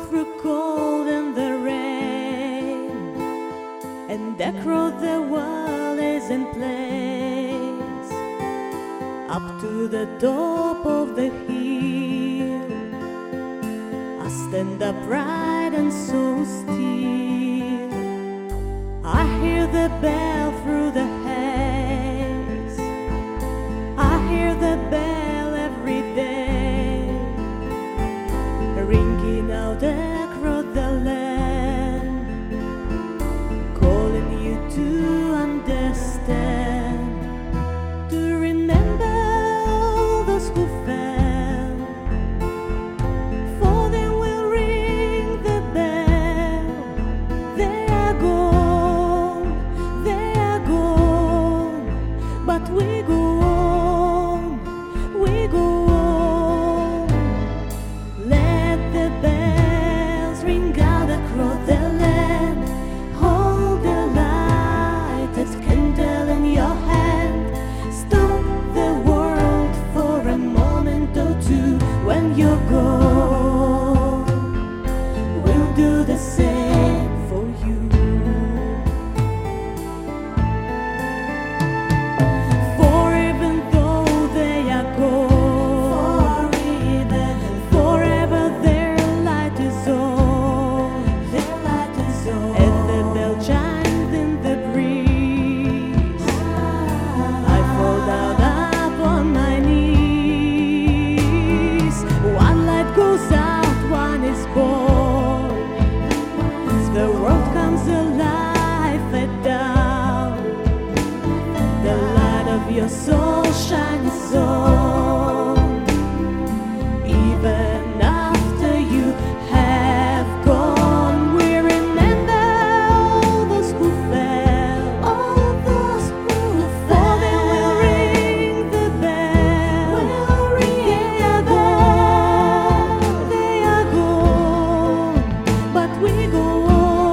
through cold and the rain, and across the world is in place, up to the top of the hill. I stand upright and so still. I hear the bell through the haze. I hear the bell every day, ringing out across the land, calling you to understand, to remember all those who fell, for they will ring the bell. They are gone, but we go on, we go on. Let the bells ring out across the land. Hold the lighted candle in your hand. Stop the world for a moment or two. When you're gone, we'll do the same for you. The world comes alive at dawn. The light of your soul shines on, even after you have gone. We remember all those who fell, all those who fell. For they will ring the bell. They are gone, but we go on.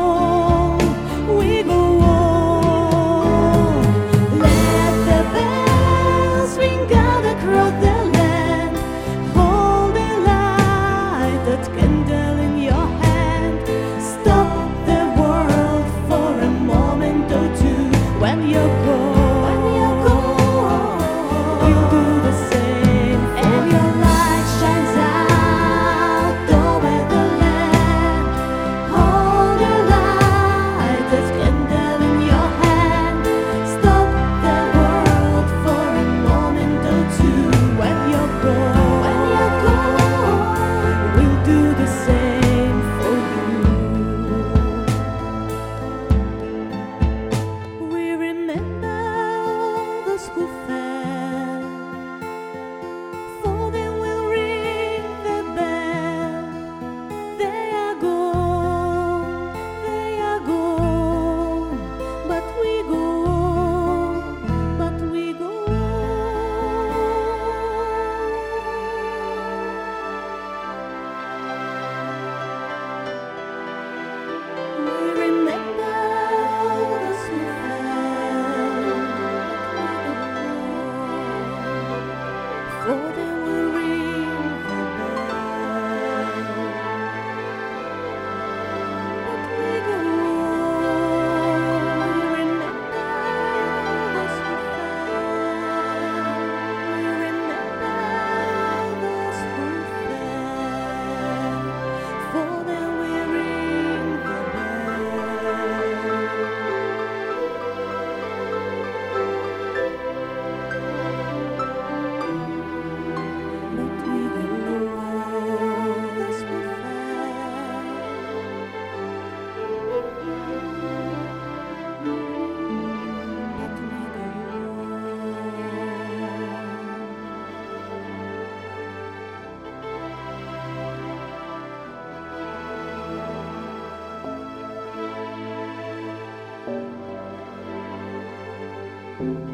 When you're gone, we'll do the same, and your light shines out over the land. Hold a lighted candle in your hand. Stop the world for a moment or two. When you're gone, we'll do the same for you. We remember those who fell, for they will ring the bell. They are gone, but we go on, but we go on. We remember those who fell, for they will ring the bell. But we go on. We remember those who fell. We remember those who fell, for they will ring the bell.